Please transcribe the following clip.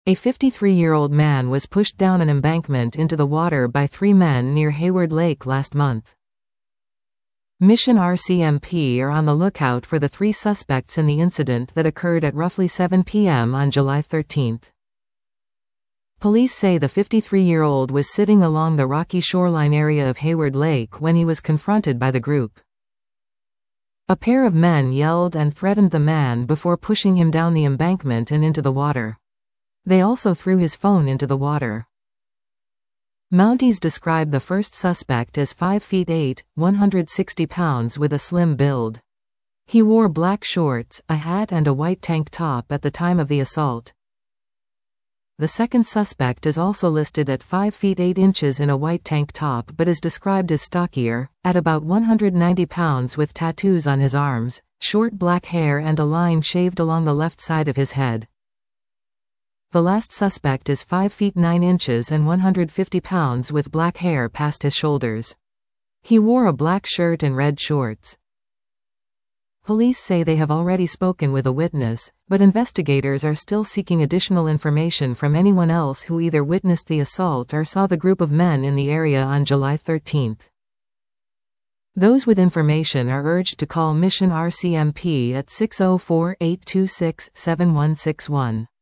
A 53-year-old man was pushed down an embankment into the water by 3 men near Hayward Lake last month. Mission RCMP are on the lookout for the 3 suspects in the incident that occurred at roughly 7 p.m. on July 13. Police say the 53-year-old was sitting along the rocky shoreline area of Hayward Lake when he was confronted by the group. A pair of men yelled and threatened the man before pushing him down the embankment and into the water. They also threw his phone into the water. Mounties describe the first suspect as 5 feet 8, 160 pounds with a slim build. He wore black shorts, a hat and a white tank top at the time of the assault. The second suspect is also listed at 5 feet 8 inches in a white tank top but is described as stockier, at about 190 pounds with tattoos on his arms, short black hair and a line shaved along the left side of his head. The last suspect is 5 feet 9 inches and 150 pounds with black hair past his shoulders. He wore a black shirt and red shorts. Police say they have already spoken with a witness, but investigators are still seeking additional information from anyone else who either witnessed the assault or saw the group of men in the area on July 13. Those with information are urged to call Mission RCMP at 604-826-7161.